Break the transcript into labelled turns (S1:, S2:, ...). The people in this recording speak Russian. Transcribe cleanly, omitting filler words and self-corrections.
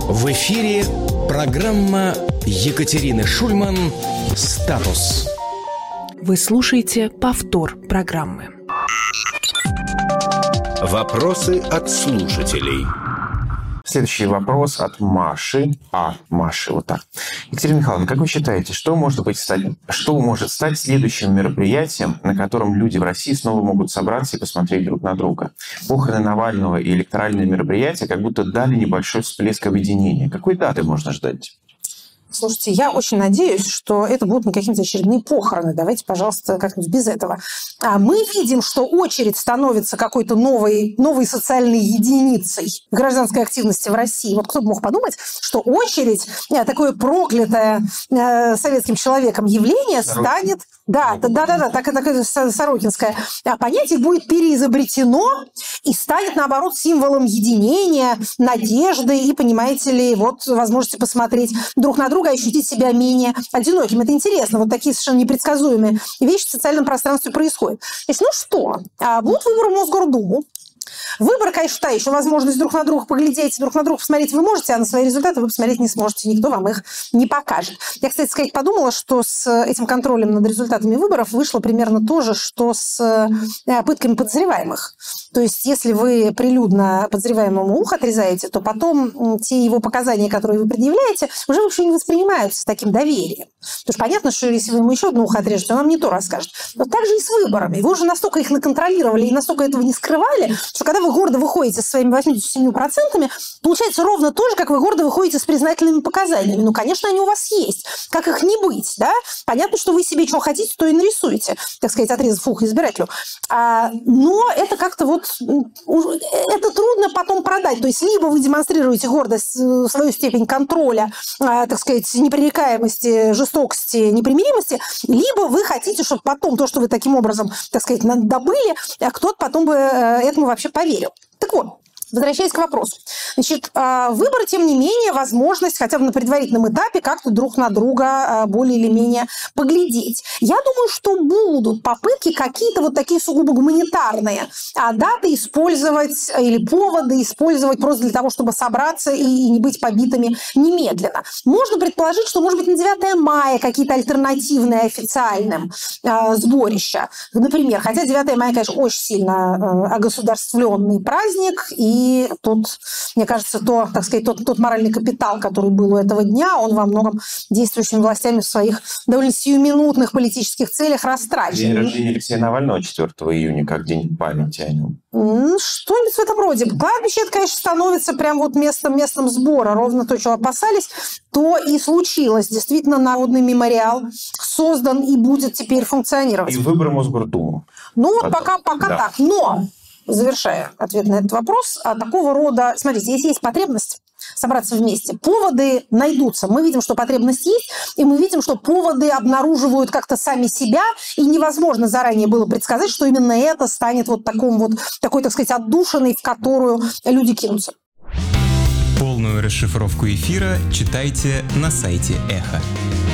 S1: В эфире программа Екатерины Шульман «Статус».
S2: Вы слушаете повтор программы.
S1: Вопросы от слушателей.
S3: Следующий вопрос от Маши. Маши, вот так. Екатерина Михайловна, как вы считаете, что может стать следующим мероприятием, на котором люди в России снова могут собраться и посмотреть друг на друга? Похороны Навального и электоральные мероприятия как будто дали небольшой всплеск объединения. Какой даты можно ждать?
S4: Слушайте, я очень надеюсь, что это будут не какие-то очередные похороны. Давайте, пожалуйста, как-нибудь без этого. Мы видим, что очередь становится какой-то новой социальной единицей в гражданской активности в России. Вот кто бы мог подумать, что очередь, такое проклятое советским человеком явление, станет... Да, такое сорокинское понятие будет переизобретено и станет, наоборот, символом единения, надежды и, понимаете ли, вот возможности посмотреть друг на друга и ощутить себя менее одиноким. Это интересно. Вот такие совершенно непредсказуемые вещи в социальном пространстве происходят. Значит, будут выборы в Мосгордуму. Выбор, конечно, та еще возможность друг на друга поглядеть, друг на друга посмотреть вы можете, а на свои результаты вы посмотреть не сможете. Никто вам их не покажет. Я, кстати сказать, подумала, что с этим контролем над результатами выборов вышло примерно то же, что с пытками подозреваемых. То есть, если вы прилюдно подозреваемому ухо отрезаете, то потом те его показания, которые вы предъявляете, уже вообще не воспринимаются с таким доверием. Потому что понятно, что если вы ему еще одно ухо отрежете, он вам не то расскажет. Вот так же и с выборами. Вы уже настолько их наконтролировали и настолько этого не скрывали, что когда вы гордо выходите со своими 87%, получается ровно то же, как вы гордо выходите с признательными показаниями. Ну, конечно, они у вас есть. Как их не быть, да? Понятно, что вы себе что хотите, то и нарисуете, так сказать, отрезав ухо избирателю. Но это как-то вот... Это трудно потом продать. То есть либо вы демонстрируете гордость, свою степень контроля, так сказать, непререкаемости, жестокости, непримиримости, либо вы хотите, чтобы потом то, что вы таким образом, так сказать, добыли, кто-то потом бы этому вообще поверил. Так вот, возвращаясь к вопросу. Значит, выбор, тем не менее, возможность хотя бы на предварительном этапе как-то друг на друга более или менее поглядеть. Я думаю, что будут попытки какие-то вот такие сугубо гуманитарные даты использовать или поводы использовать просто для того, чтобы собраться и не быть побитыми немедленно. Можно предположить, что, может быть, на 9 мая какие-то альтернативные официальным сборища. Например, хотя 9 мая, конечно, очень сильно огосударствленный праздник, и тут, мне кажется, тот моральный капитал, который был у этого дня, он во многом действующими властями в своих довольно сиюминутных политических целях растрачен.
S3: День рождения Алексея Навального 4 июня, как день памяти о нем.
S4: Что-нибудь в этом роде. Кладбище, это, конечно, становится прям вот местом сбора. Ровно то, чего опасались, то и случилось. Действительно, народный мемориал создан и будет теперь функционировать.
S3: И выборы Мосгордуму.
S4: Ну, вот пока да. Так. Но, завершая ответ на этот вопрос, такого рода... Смотрите, если есть потребность собраться вместе, поводы найдутся. Мы видим, что потребность есть, и мы видим, что поводы обнаруживают как-то сами себя, и невозможно заранее было предсказать, что именно это станет вот такой, так сказать, отдушиной, в которую люди кинутся.
S5: Полную расшифровку эфира читайте на сайте Эхо.